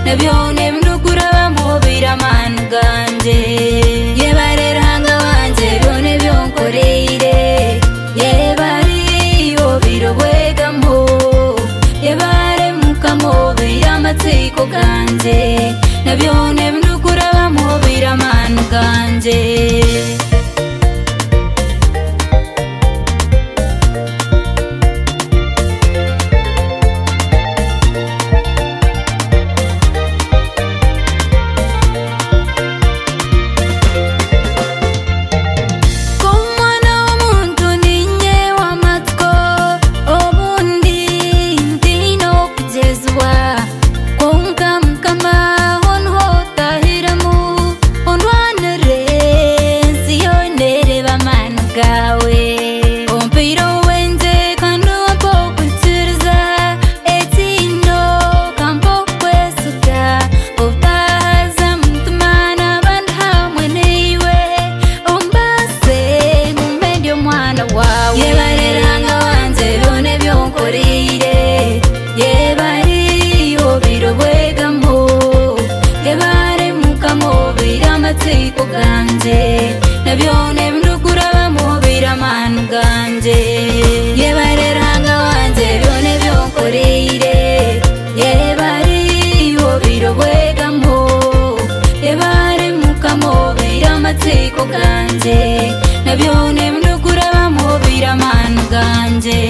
nabyone mndukura bamubira manu ganje yebarera hanga wanje byone byonkoreire yebariyo birobwegamo yebare mukamubira amatsiko ganje nabyone mndukura bamubira manu ganje amatsiko ganje nabyone mndukura bamubira manu ganje yebarera hanga wanje byone byonkoreire yebariyo birobwegamo yebare mukamubira amatsiko ganje nabyone mndukura bamubira manu ganje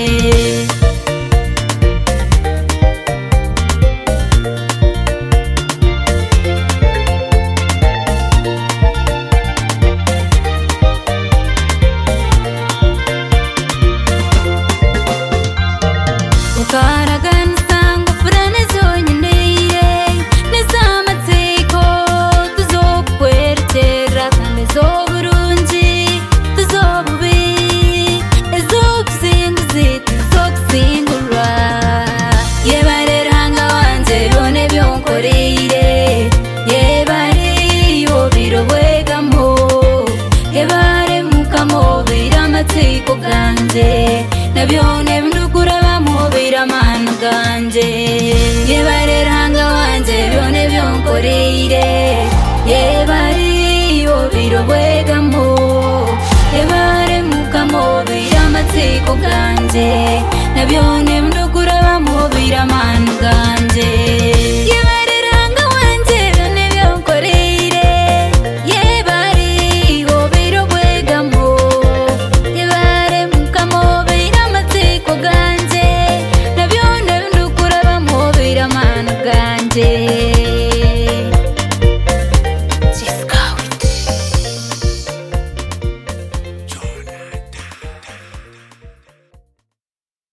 Karagan sangu frane zonyine nesamatsiko tuzokwertera kandi zoburungi tuzobubi ezobusinguziti zokusingura yebarera hanga wanje byone byonkoreire yebariyo birobwegamo yebare mukamubira amatsiko ganje nabyone mndukura bamubira manu ganje yebarera hanga wanje byone byonkoreire yebariyo birobwegamo yebare mukamubira amatsiko ganje nabyone